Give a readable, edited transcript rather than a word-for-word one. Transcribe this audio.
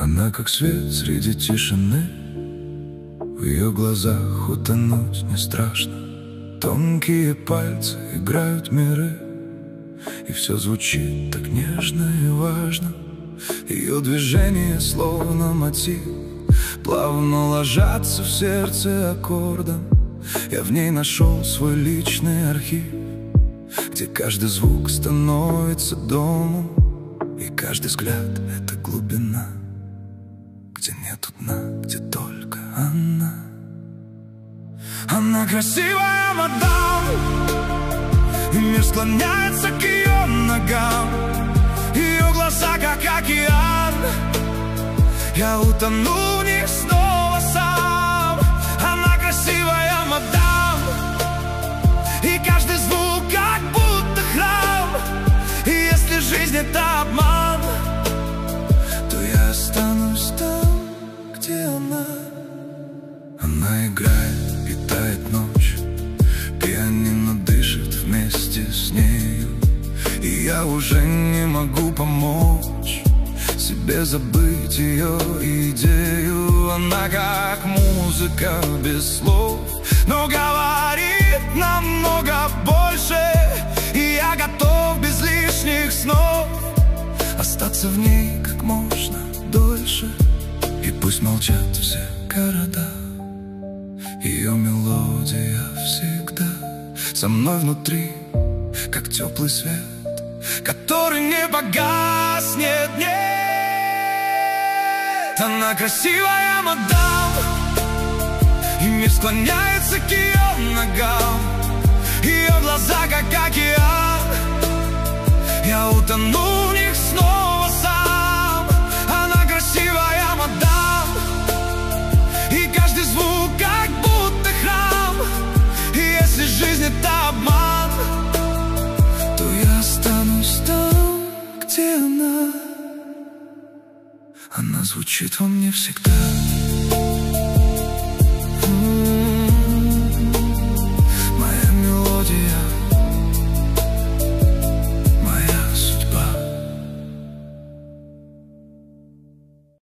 Она как свет среди тишины, в ее глазах утонуть не страшно. Тонкие пальцы играют миры, и все звучит так нежно и важно. Ее движения словно мотив, плавно ложатся в сердце аккордом. Я в ней нашел свой личный архив, где каждый звук становится домом, и каждый взгляд — это глубина, где нету дна, где только она. Она красивая мадам, и мир склоняется к ее ногам. Ее глаза как океан, я утону в них снова сам. Она красивая мадам, и каждый звук как будто храм. И если жизнь это обман, то я останусь там, где она. Она играет, и тает ночь, пианино дышит вместе с нею. И я уже не могу помочь себе забыть ее идею. Она как музыка без слов, но говорит намного больше. И я готов без лишних снов остаться в ней как можно дольше. И пусть молчат все города, ее мелодия всегда со мной внутри, как теплый свет, который не погаснет, нет. Она красивая мадам, и мир склоняется к ее ногам. Ее глаза как океан, я утону в них снова сам. Она красивая мадам, и каждый звук как будто храм. И если жизнь это обман, то я останусь там, где она. Она звучит во мне всегда.